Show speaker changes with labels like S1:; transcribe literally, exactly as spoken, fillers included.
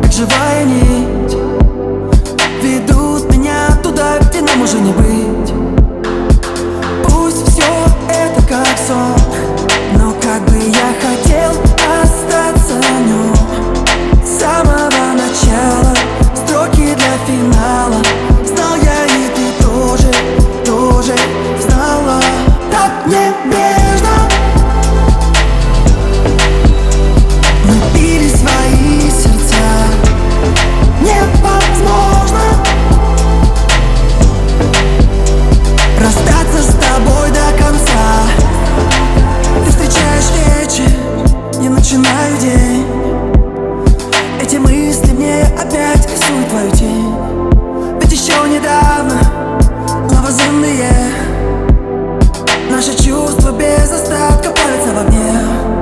S1: как живая нить, ведут меня туда, где нам уже не быть. Пусть все это как сон, но как бы я хотел остаться в нем. С самого начала строки для финала. Знал я, и ты тоже, тоже знала. Так небрежно мы били свои сердца. Невозможно расстаться с тобой до конца. Ты встречаешь вечер, я начинаю день. Эти мысли мне опять рисуют твою тень. Ведь еще недавно лавазымные наши чувства без остатка плавятся во мне.